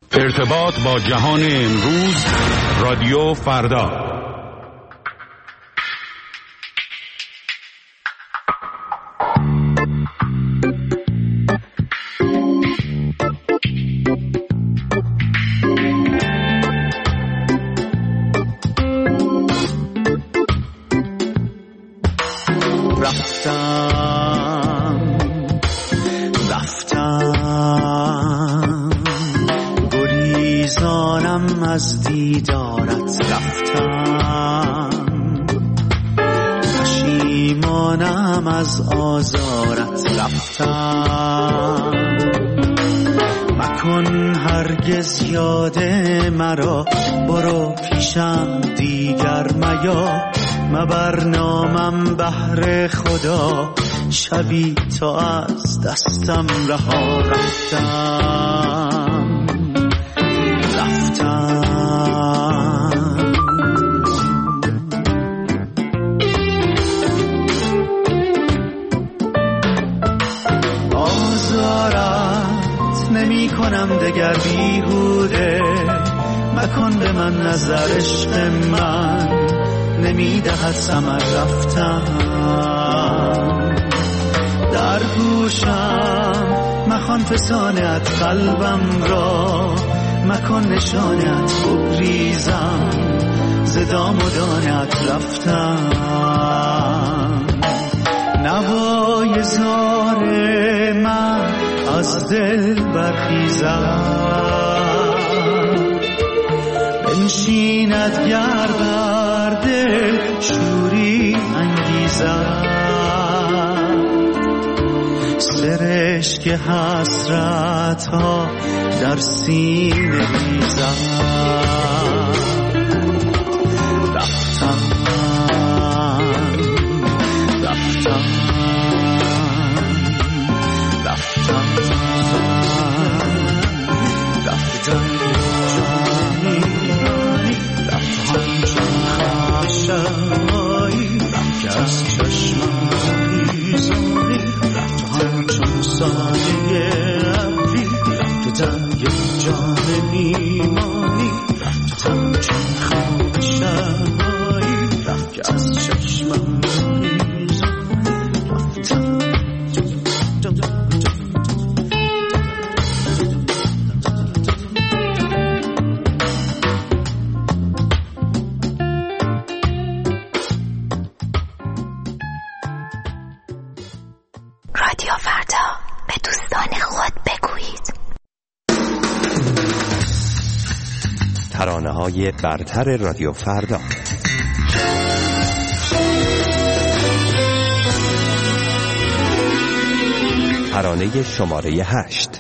ارتباط با جهان امروز، رادیو فردا. از دیدارت رفتم، پشیمانم از آزارت رفتم. مکن هرگز یاد مرا، برو پیشم دیگر میا. مبر نامم بهر خدا، شبی تا از دستم رها رفتم. نمی کنم دگر بیهوده، مکن به من نظر عشق من نمی دهد ثمر رفتم. در گوشم مخوان فسانت قلبم را، مکن نشانت بگریزم ز دام و دانت رفتم. نوای زار من از دل برخیزد، بنشیند گر بر دل شوری انگیزد. سرشک حسرت ها در سینه ریزد. رادیو فردا، به دوستان خود بگویید. ترانه‌های برتر رادیو فردا. ترانه شماره 8.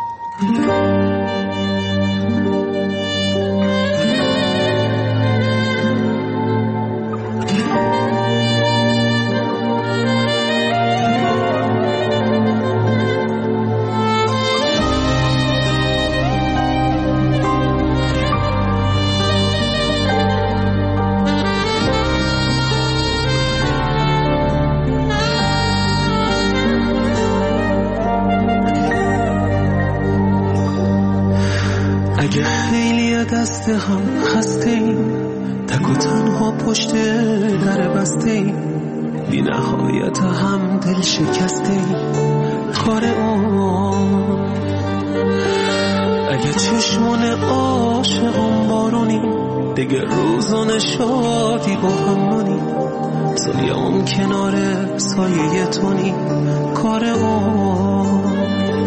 اگه خیلی دست هم خستیم، تک و تنها پشت در بستیم، بی نهایت هم دل شکستیم، کار اون. اگه چشمون عاشقم بارونی، دیگه روزان شادی با هم مانی، سایه‌ام کنار سایه تونی، کار اون.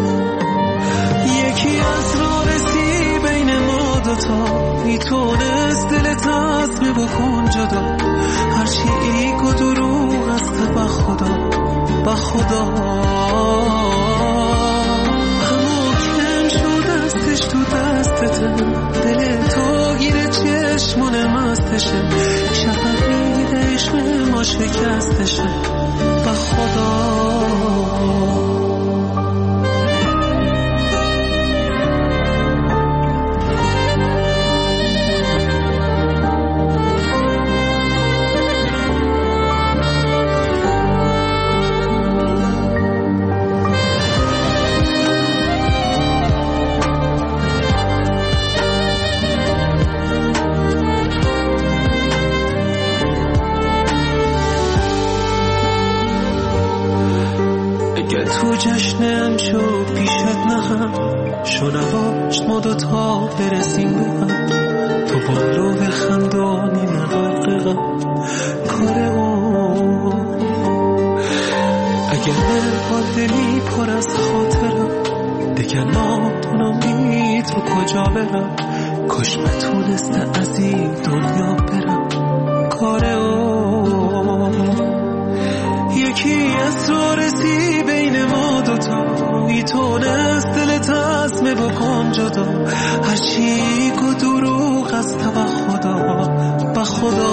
یکی از راه رسی بین ما دوتا، میتونست دلت از بکن جدا. هرچی ایگ و دروغ است به خدا، به خدا. همو کم شد دستش تو دستته، دل تو گیره چشمون مستشه، شفق میره عشق ما شکستشه، به خدا. شو نباش ما دوتا برسیم به هم، تو بالو بخندانی نغرق غم کار اون. اگه حال دلی پر از خاطرم دیگه نامون امید رو کجا برم، کاش بتونسته از این دنیا برم کار اون. یکی اسرارسی بین ما دوتا میتونست دلت عزمه بکن جدا، هرچی که دروغ است به خدا به خدا.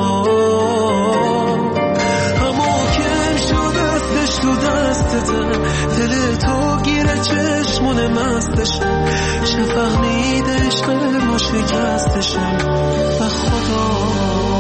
همو کم شد دستش تو دستته، دل تو گیره چشمون مستشه، شفق میده عشق ما شکستشه به خدا.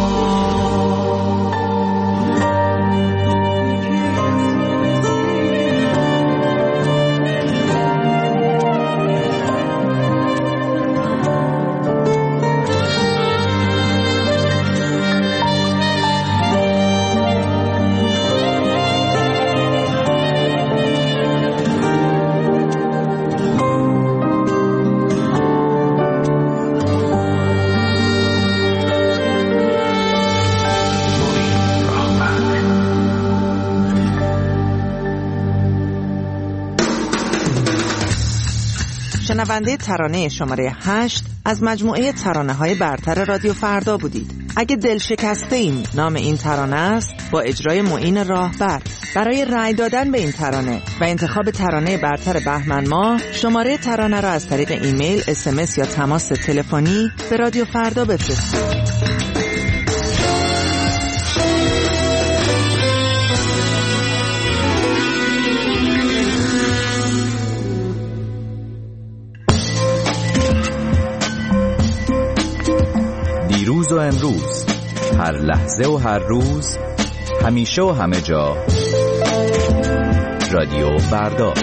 شنونده ترانه شماره 8 از مجموعه ترانه‌های برتر رادیو فردا بودید. اگه دل شکسته ایم نام این ترانه است، با اجرای معین راهبر. برای رأی دادن به این ترانه و انتخاب ترانه برتر بهمن ماه، شماره ترانه را از طریق ایمیل، SMS یا تماس تلفنی به رادیو فردا بفرستید. دیروز و امروز، هر لحظه و هر روز، همیشه و همه جا، رادیو فردا.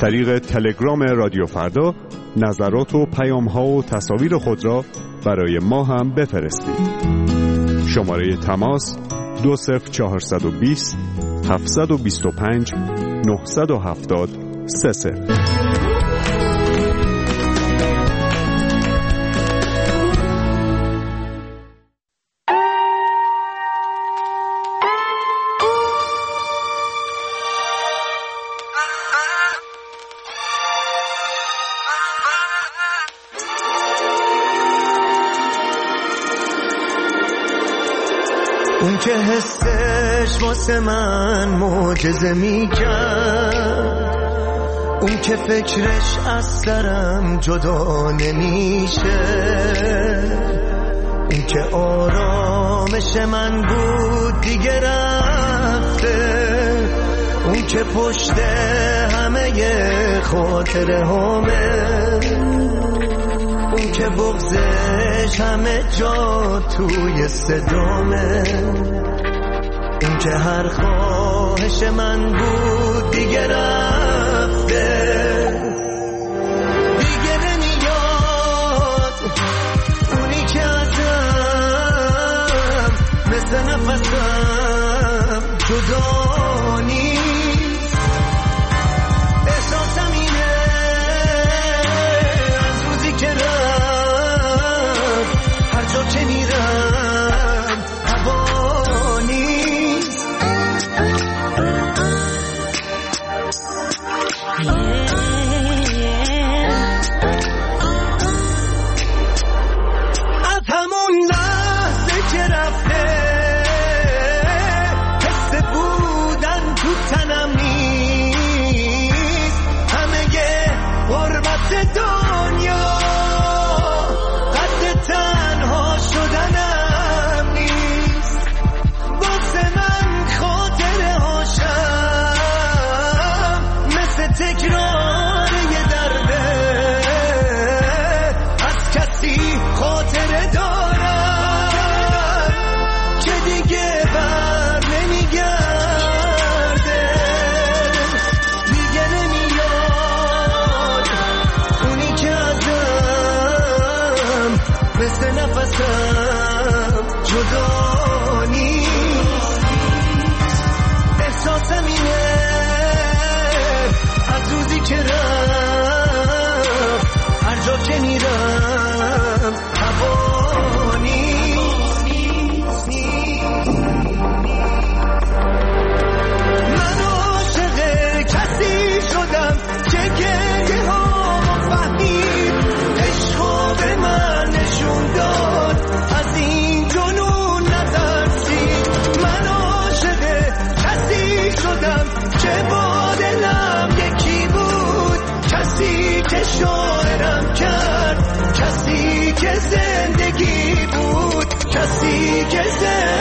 طریق تلگرام رادیو فردا نظرات و پیام‌ها و تصاویر خود را برای ما هم بفرستید. شماره تماس 20420 725 970 30. اون که حسش واسه من معجزه میکرد، اون که فکرش از سرم جدا نمیشه، اون که آرامش من بود دیگه رفته، اون که پشت همه خاطره همه، اون که بغضش همه جا توی صدامه، اون که هر خواهش من بود دیگه رفته، دیگه نمیاد اونی که ازم مثل نفسم جدا نیست. احساسم اینه از روزی که رفت هر جا که میرم هوا نیست. از همون لحظه که رفته حس بودن تو تنم نیست، همه غربت دنیا قد تنها شدنم نیست. واسه من خاطره هاشم مثل تکرار یه درده، از کسی خاطره دارم که دیگه بر نمیگرده، دیگه نمیاد اونی که ازم مثل نفسم جدا نیست. احساسم اینه از روزی که رفت هر جا که میرم هوا نیست. من عاشق کسی شدم که گریه هامو فهمید، عشقو به من نشون داد، از این جنون نترسید. من عاشق کسی شدم که با دلم یکی بود، کسی که شاعرم کرد، کسی که زندگی بود، کسی که